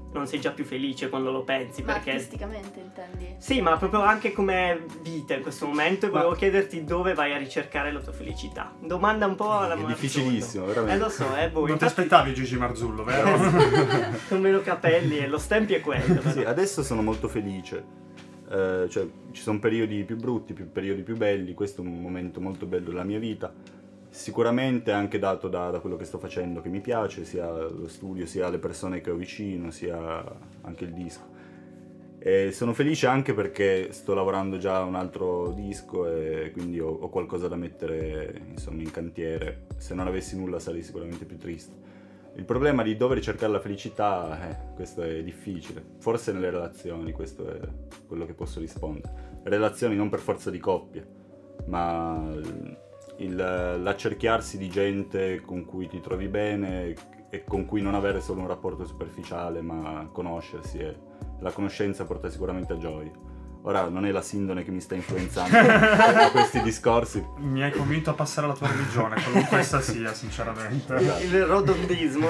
non sei già più felice quando lo pensi, Ma perché artisticamente intendi? sì, ma proprio anche come vita in questo momento, e volevo chiederti dove vai a ricercare la tua felicità. Domanda un po' alla È difficilissimo, veramente. lo so, boh, Non ti infatti, aspettavi Gigi Marzullo, vero? con meno capelli e lo stempio è quello. Sì, però. adesso sono molto felice. Cioè, ci sono periodi più brutti, periodi più belli. Questo è un momento molto bello della mia vita. Sicuramente anche dato da quello che sto facendo, che mi piace, sia lo studio, sia le persone che ho vicino, sia anche il disco. E sono felice anche perché sto lavorando già a un altro disco e quindi ho qualcosa da mettere, insomma, in cantiere. Se non avessi nulla sarei sicuramente più triste. Il problema di dove ricercare la felicità, questo è difficile. Forse nelle relazioni, questo è quello che posso rispondere. Relazioni non per forza di coppia, ma l'accerchiarsi di gente con cui ti trovi bene e con cui non avere solo un rapporto superficiale, ma conoscersi, e la conoscenza porta sicuramente a gioia. Ora non è la sindone che mi sta influenzando da questi discorsi. Mi hai convinto a passare alla tua religione, qualunque essa sia, sinceramente. Il rodondismo.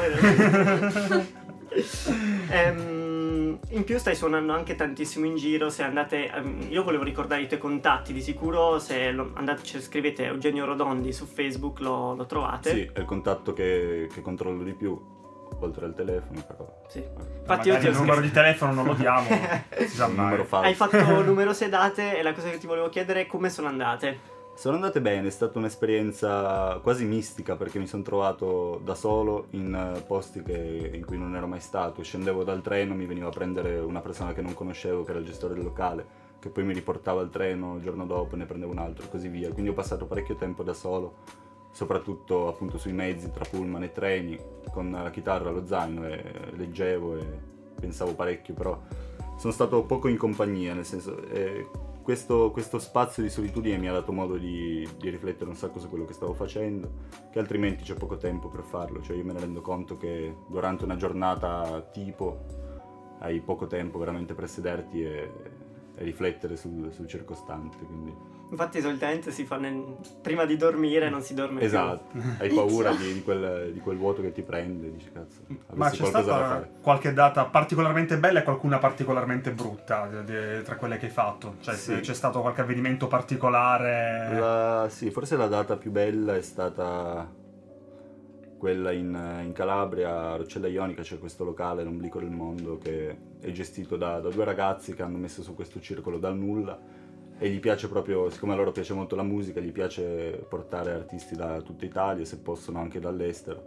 In più stai suonando anche tantissimo in giro. Se andate, io volevo ricordare i tuoi contatti, di sicuro se scrivete Eugenio Rodondi su Facebook lo trovate. Sì, è il contatto che controllo di più, oltre al telefono, però. Sì. Infatti il numero di telefono non lo diamo, si sa mai. Hai fatto numerose date e la cosa che ti volevo chiedere è come sono andate. Sono andate bene, è stata un'esperienza quasi mistica, perché mi sono trovato da solo in posti in cui non ero mai stato. Scendevo dal treno, mi veniva a prendere una persona che non conoscevo, che era il gestore del locale, che poi mi riportava al treno il giorno dopo, ne prendevo un altro e così via. Quindi ho passato parecchio tempo da solo, soprattutto appunto sui mezzi, tra pullman e treni, con la chitarra, lo zaino, e leggevo e pensavo parecchio, però sono stato poco in compagnia, nel senso... Questo spazio di solitudine mi ha dato modo di riflettere un sacco su quello che stavo facendo, che altrimenti c'è poco tempo per farlo. Cioè io me ne rendo conto che durante una giornata tipo hai poco tempo veramente per sederti e riflettere sul circostante, quindi... Infatti solitamente si fa prima di dormire, non si dorme esatto. più. Hai paura di quel vuoto che ti prende, dici cazzo, Ma c'è stata qualche data particolarmente bella e qualcuna particolarmente brutta tra quelle che hai fatto? Cioè sì. C'è stato qualche avvenimento particolare? Sì, forse la data più bella è stata quella in Calabria, a Roccella Ionica. C'è questo locale, l'Oblico del Mondo, che è gestito da due ragazzi che hanno messo su questo circolo dal nulla, e gli piace proprio, siccome a loro piace molto la musica, gli piace portare artisti da tutta Italia, se possono anche dall'estero.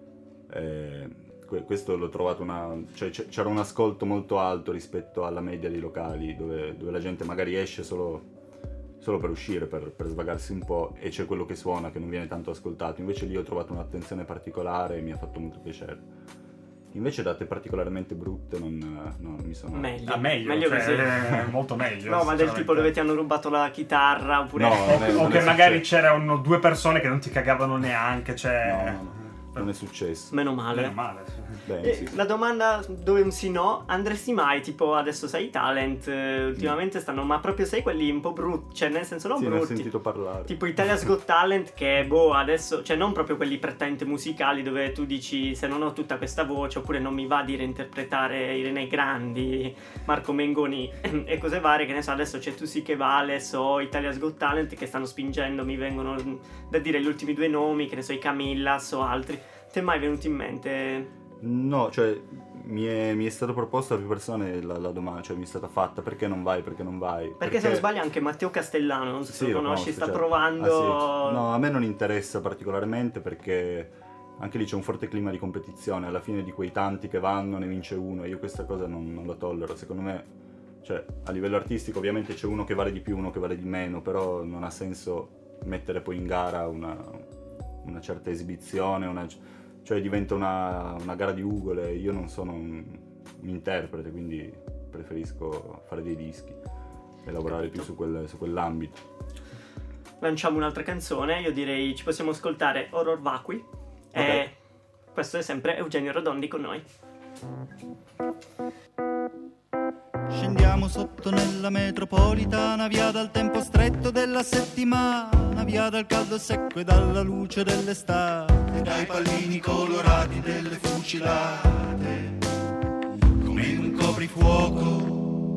Questo l'ho trovato cioè c'era un ascolto molto alto rispetto alla media dei locali, dove la gente magari esce solo per uscire, per svagarsi un po', e c'è quello che suona che non viene tanto ascoltato. Invece lì ho trovato un'attenzione particolare e mi ha fatto molto piacere. Invece date particolarmente brutte non mi sono... Meglio Cioè, così. Molto meglio. No, ma del tipo dove ti hanno rubato la chitarra, oppure... O che magari c'erano due persone che non ti cagavano neanche, cioè... No. Non è successo. Meno male. Sì. Bene, sì. La domanda dove un sì no, andresti mai, tipo adesso sei talent, ultimamente stanno, ma proprio sei quelli un po' brutti, cioè nel senso non sì, brutti. ne ho sentito parlare. Tipo Italia's Got Talent, che adesso, cioè non proprio quelli prettamente musicali dove tu dici se non ho tutta questa voce, oppure non mi va di reinterpretare Irene Grandi, Marco Mengoni e cose varie, che ne so, adesso c'è Tu sì che vale, Italia's Got Talent, che stanno spingendo, mi vengono da dire gli ultimi due nomi, che ne so, i Camillas o altri. Ti è mai venuto in mente? No, cioè mi è stato proposto da più persone la domanda, cioè mi è stata fatta perché non vai. Perché se non sbaglio anche Matteo Castellano, non so se lo conosci, sta certo. provando... Sì. No, a me non interessa particolarmente, perché anche lì c'è un forte clima di competizione. Alla fine di quei tanti che vanno ne vince uno, e io questa cosa non la tollero. Secondo me, cioè a livello artistico ovviamente c'è uno che vale di più, uno che vale di meno, però non ha senso mettere poi in gara una certa esibizione, cioè diventa una gara di ugole. Io non sono un interprete, quindi preferisco fare dei dischi e lavorare più su quell'ambito. Lanciamo un'altra canzone, io direi ci possiamo ascoltare Horror Vacui, okay. E questo è sempre Eugenio Rodondi con noi. Scendiamo sotto nella metropolitana, via dal tempo stretto della settimana, via dal caldo secco e dalla luce dell'estate, dai pallini colorati delle fucilate, come coprifuoco.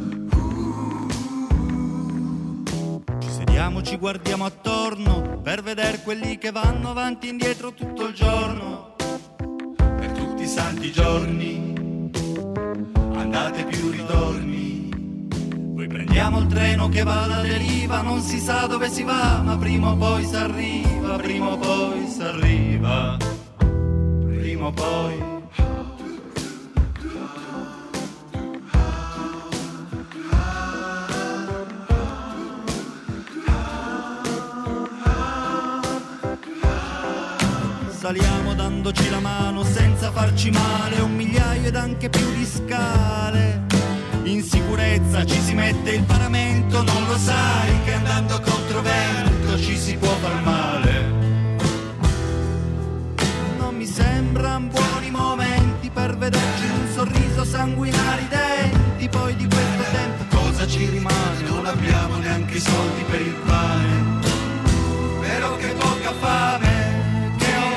Ci sediamo, ci guardiamo attorno per vedere quelli che vanno avanti e indietro tutto il giorno. Per tutti i santi giorni, andate più ritorni. Poi prendiamo il treno che va alla deriva, non si sa dove si va, ma prima o poi si arriva, prima o poi si arriva, prima o poi. Saliamo dandoci la mano senza farci male, 1 migliaio ed anche più di scale. In sicurezza ci si mette il paramento, non lo sai che andando controvento ci si può far male. Non mi sembran buoni momenti per vederci un sorriso sanguinare i denti. Poi di questo tempo cosa ci rimane? Non abbiamo neanche i soldi per il pane. Però che poca fame che ho.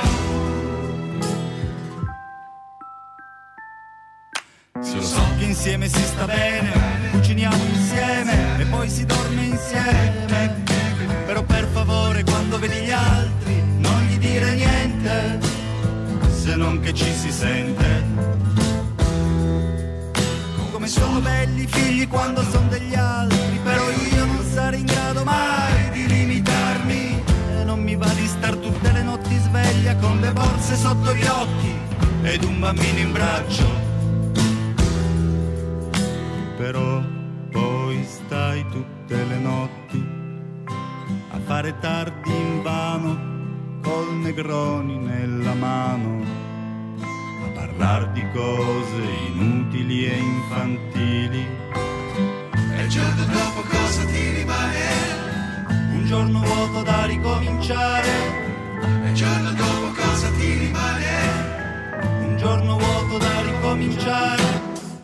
Lo so che insieme si sta bene, cuciniamo insieme e poi si dorme insieme. Però per favore quando vedi gli altri non gli dire niente, se non che ci si sente. Come sono belli i figli quando sono degli altri, però io non sarei in grado mai di limitarmi. E non mi va di star tutte le notti sveglia con le borse sotto gli occhi ed un bambino in braccio. Però poi stai tutte le notti a fare tardi invano col Negroni nella mano, a parlar di cose inutili e infantili. E il giorno dopo cosa ti rimane? Un giorno vuoto da ricominciare. E il giorno dopo cosa ti rimane? Un giorno vuoto da ricominciare.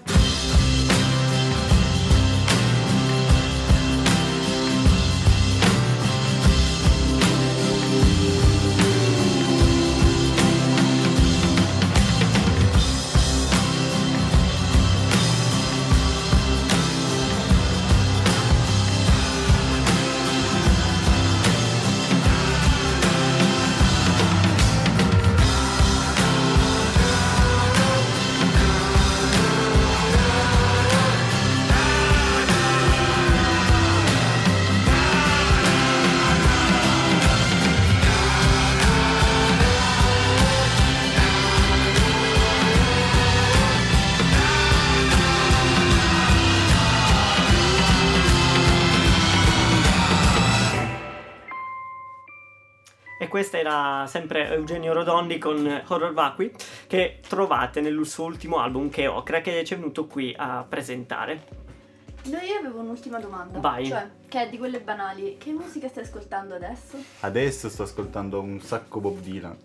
E questa era sempre Eugenio Rodondi con Horror Vacui, che trovate nel suo ultimo album, che è Ocra, che ci è venuto qui a presentare. No, io avevo un'ultima domanda. Vai. Cioè, che è di quelle banali. Che musica stai ascoltando adesso? Adesso sto ascoltando un sacco Bob Dylan,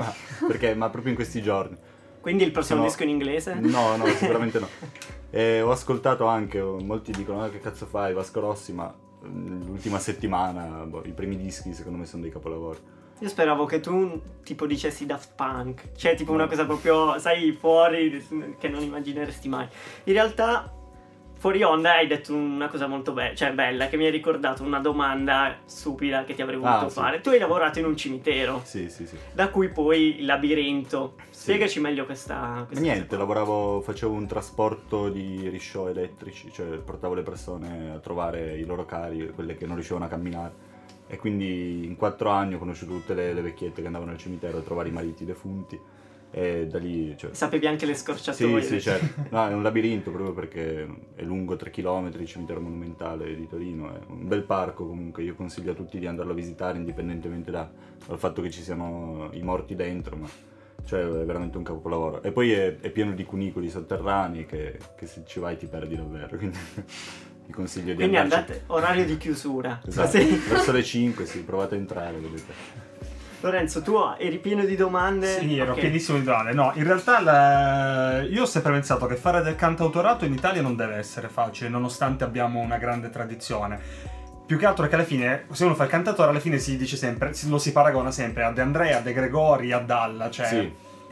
ma proprio in questi giorni. Quindi il prossimo disco in inglese? No, sicuramente no. Ho ascoltato anche, molti dicono che cazzo fai Vasco Rossi, ma l'ultima settimana i primi dischi secondo me sono dei capolavori. Io speravo che tu tipo dicessi Daft Punk, cioè tipo una cosa proprio, sai, fuori, che non immagineresti mai. In realtà fuori onda hai detto una cosa molto bella, che mi hai ricordato una domanda stupida che ti avrei voluto fare. Sì. Tu hai lavorato in un cimitero. Sì. Da cui poi il labirinto. Spiegaci meglio questa niente, facevo un trasporto di risciò elettrici, cioè portavo le persone a trovare i loro cari, quelle che non riuscivano a camminare. E quindi in 4 anni ho conosciuto tutte le vecchiette che andavano al cimitero a trovare i mariti defunti. E da lì, cioè... Sapevi anche le scorciatoie. Sì, certo. No, è un labirinto proprio perché è lungo 3 km, il cimitero monumentale di Torino. È un bel parco comunque, io consiglio a tutti di andarlo a visitare indipendentemente dal fatto che ci siano i morti dentro, ma cioè è veramente un capolavoro. E poi è pieno di cunicoli sotterranei che se ci vai ti perdi davvero, quindi vi consiglio di quindi andarci. Andate, orario di chiusura. Esatto, verso le 5, sì, provate a entrare, vedete. Lorenzo, tu eri pieno di domande? Sì, ero pienissimo di domande. No, in realtà io ho sempre pensato che fare del cantautorato in Italia non deve essere facile, nonostante abbiamo una grande tradizione. Più che altro è che alla fine, se uno fa il cantautore, alla fine si dice sempre, lo si paragona sempre a De Andrea, a De Gregori, a Dalla, cioè... Sì.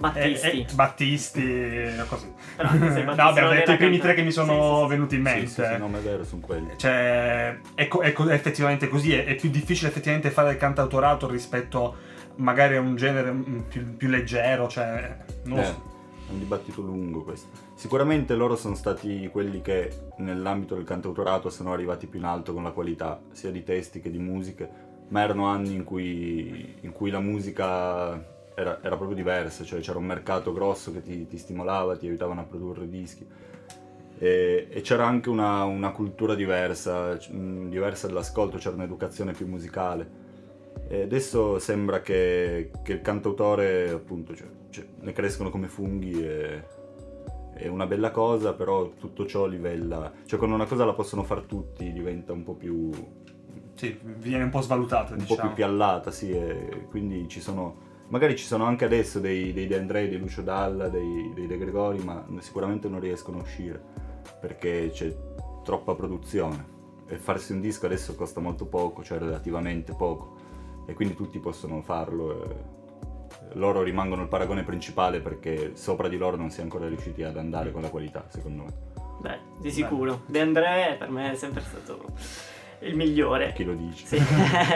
Battisti, così. Però anche se No, Battisti ho non detto era i primi tre cantante. che mi sono Sì. venuti in mente. Sì, no, ma è vero, sono quelli. Cioè, è effettivamente così, è più difficile effettivamente fare il cantautorato rispetto magari a un genere più leggero, cioè, non lo so. È un dibattito lungo questo. Sicuramente loro sono stati quelli che nell'ambito del cantautorato sono arrivati più in alto con la qualità sia di testi che di musiche, ma erano anni in cui la musica era proprio diversa, cioè c'era un mercato grosso che ti stimolava, ti aiutavano a produrre dischi e c'era anche una cultura diversa dell'ascolto, c'era un'educazione più musicale. E adesso sembra che il cantautore, appunto, cioè, ne crescono come funghi e è una bella cosa, però tutto ciò livella, cioè quando una cosa la possono far tutti diventa un po' più... Sì, viene un po' svalutata, un po' più piallata, sì, e quindi magari ci sono anche adesso dei De André, dei Lucio Dalla, dei De Gregori, ma sicuramente non riescono a uscire perché c'è troppa produzione e farsi un disco adesso costa molto poco, cioè relativamente poco, e quindi tutti possono farlo e loro rimangono il paragone principale perché sopra di loro non si è ancora riusciti ad andare con la qualità, secondo me. Beh, di sicuro. De André per me è sempre stato il migliore. Chi lo dice? Sì.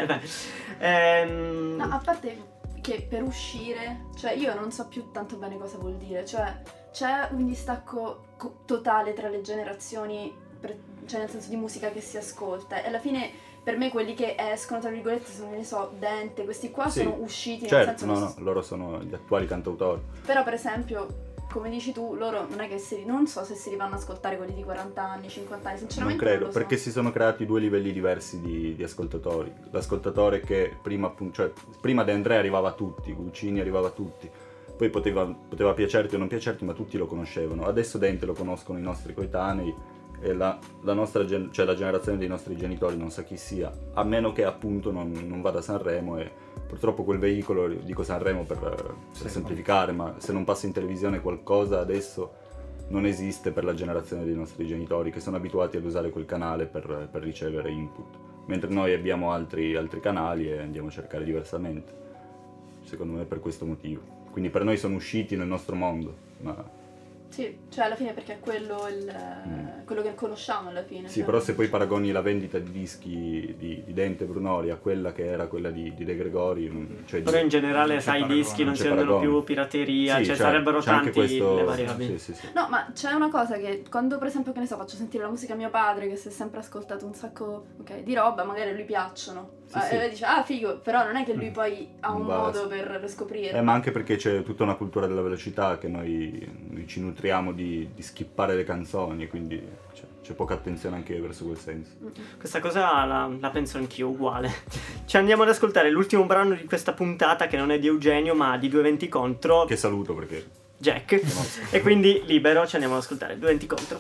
No, a parte che per uscire, cioè io non so più tanto bene cosa vuol dire, cioè c'è un distacco totale tra le generazioni, cioè nel senso di musica che si ascolta, e alla fine per me quelli che escono, tra virgolette, sono, ne so, Dente, questi qua Sì, sono usciti, certo, nel senso no, loro sono gli attuali cantautori. Però per esempio, come dici tu, loro non è che non so se si rivanno ad ascoltare quelli di 40 anni, 50 anni, Non sinceramente credo, non lo so. perché si sono creati due livelli diversi di ascoltatori. L'ascoltatore che prima, cioè, prima De André arrivava a tutti, Guccini arrivava a tutti, poi poteva piacerti o non piacerti, ma tutti lo conoscevano. Adesso Dente lo conoscono i nostri coetanei e la nostra cioè la generazione dei nostri genitori non sa chi sia, a meno che appunto non vada a Sanremo, e purtroppo quel veicolo, dico Sanremo per semplificare, ma se non passa in televisione qualcosa adesso non esiste per la generazione dei nostri genitori che sono abituati ad usare quel canale per ricevere input, mentre noi abbiamo altri canali e andiamo a cercare diversamente, secondo me per questo motivo. Quindi per noi sono usciti nel nostro mondo, ma... Sì, cioè alla fine perché è quello quello che conosciamo alla fine. Sì, cioè, però se poi paragoni la vendita di dischi di Dente e Brunori a quella che era quella di De Gregori, cioè però in generale sai, i dischi non si vendono più, pirateria, sì, cioè sarebbero tanti le variabili. Sì. No, ma c'è una cosa che quando per esempio, che ne so, faccio sentire la musica a mio padre che si è sempre ascoltato un sacco di roba, magari a lui piacciono. E lui dice, ah figo, però non è che lui poi ha un modo per scoprire. Ma anche perché c'è tutta una cultura della velocità che noi ci nutriamo di skippare le canzoni, e quindi c'è poca attenzione anche verso quel senso. Questa cosa la penso anch'io uguale. Ci andiamo ad ascoltare l'ultimo brano di questa puntata, che non è di Eugenio ma di 220 contro, che saluto perché Jack, e quindi libero, ci andiamo ad ascoltare 220 contro.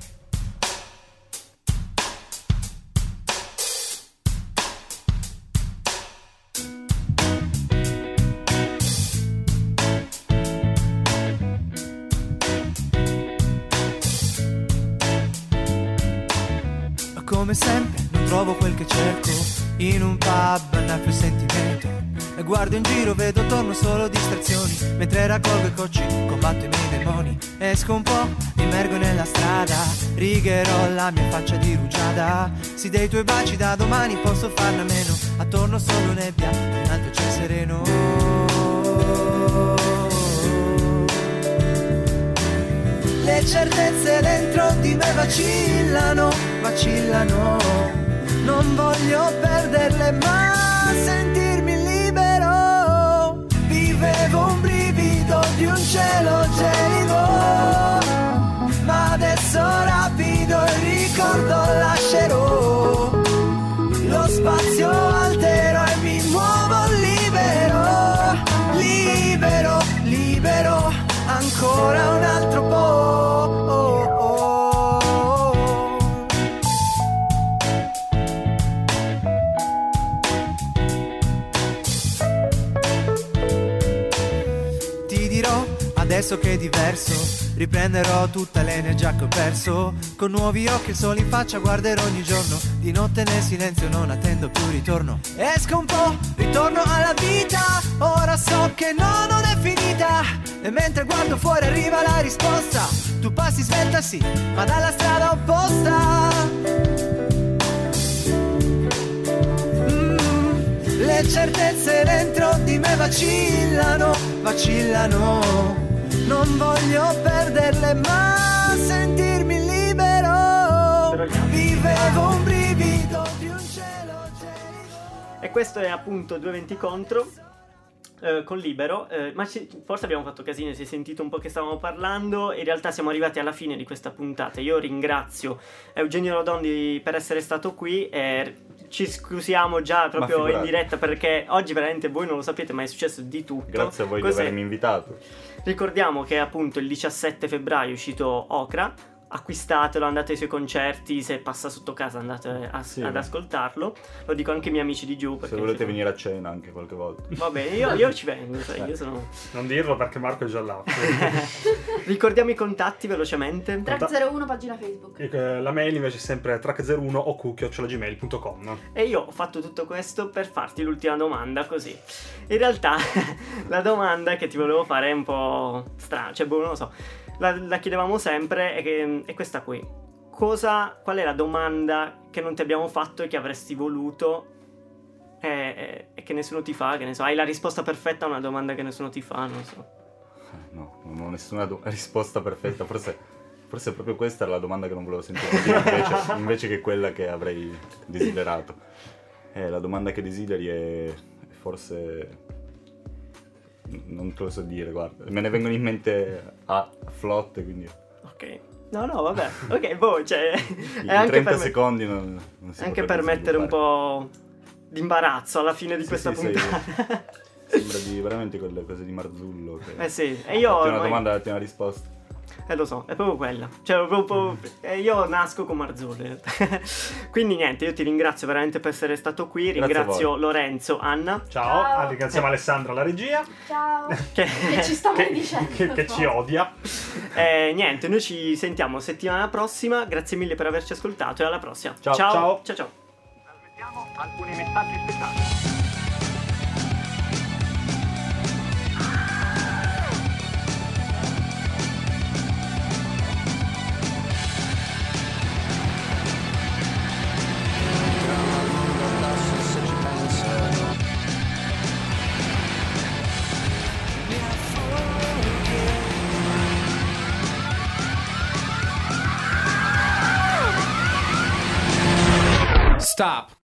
Come sempre non trovo quel che cerco, in un pub non ha più sentimento, e guardo in giro, vedo attorno solo distrazioni, mentre raccolgo i cocci, combatto i miei demoni, esco un po', mi immergo nella strada, righerò la mia faccia di rugiada, sì dei tuoi baci da domani posso farne a meno, attorno solo nebbia, in alto c'è sereno. Le certezze dentro di me vacillano, non voglio perderle ma sentirmi libero, vivevo un brivido di un cielo gelido, ma adesso rapido il ricordo lascerò, lo spazio altero e mi muovo libero, ancora un altro po'. Adesso che è diverso, riprenderò tutta l'energia che ho perso, con nuovi occhi il sole in faccia guarderò ogni giorno, di notte nel silenzio non attendo più ritorno, esco un po', ritorno alla vita, ora so che non è finita, E mentre guardo fuori arriva la risposta. Tu passi svelta sì, ma dalla strada opposta. Le certezze dentro di me vacillano, vacillano. Non voglio perderle ma sentirmi libero. Vivevo un brivido di un cielo gelido. E questo è appunto 220 contro con Libero, ma forse abbiamo fatto casino, si è sentito un po' che stavamo parlando. In realtà siamo arrivati alla fine di questa puntata. Io ringrazio Eugenio Rodondi per essere stato qui e ci scusiamo già proprio in diretta perché oggi veramente voi non lo sapete ma è successo di tutto. Grazie a voi di avermi invitato. Ricordiamo che appunto il 17 febbraio è uscito Okra. Acquistatelo, andate ai suoi concerti, se passa sotto casa andate ad ascoltarlo. Lo dico anche ai miei amici di giù. Se volete venire a cena anche qualche volta. Va bene, io ci vengo, sai, io sono... Non dirlo perché Marco è già là. Ricordiamo i contatti velocemente. Track01 pagina Facebook. La mail invece è sempre track01oq@gmail.com. E io ho fatto tutto questo per farti l'ultima domanda così. In realtà la domanda che ti volevo fare è un po' strana, cioè non lo so. La chiedevamo sempre è questa qui. Qual è la domanda che non ti abbiamo fatto e che avresti voluto e che nessuno ti fa? Che ne so, hai la risposta perfetta a una domanda che nessuno ti fa, non so. No, non ho nessuna risposta perfetta. Forse proprio questa era la domanda che non volevo sentire dire, invece che quella che avrei desiderato. La domanda che desideri è forse... Non te lo so dire, guarda. Me ne vengono in mente a flotte, quindi... Ok. No, vabbè. Ok, cioè... In 30 secondi non si anche per mettere un po' di imbarazzo alla fine di questa puntata. Sembra veramente quelle cose di Marzullo. Che sì. E io... Una domanda e una risposta. Lo so, è proprio quella. Cioè, proprio io nasco con Marzullo. Quindi niente, io ti ringrazio veramente per essere stato qui. Ringrazio Lorenzo, Anna. Ciao. Ringraziamo Alessandra alla regia. Ciao. Che ci sta maledicendo. Che ci odia. Niente, noi ci sentiamo settimana prossima. Grazie mille per averci ascoltato e alla prossima. Ciao. Trasmettiamo alcuni messaggi speciali. Stop.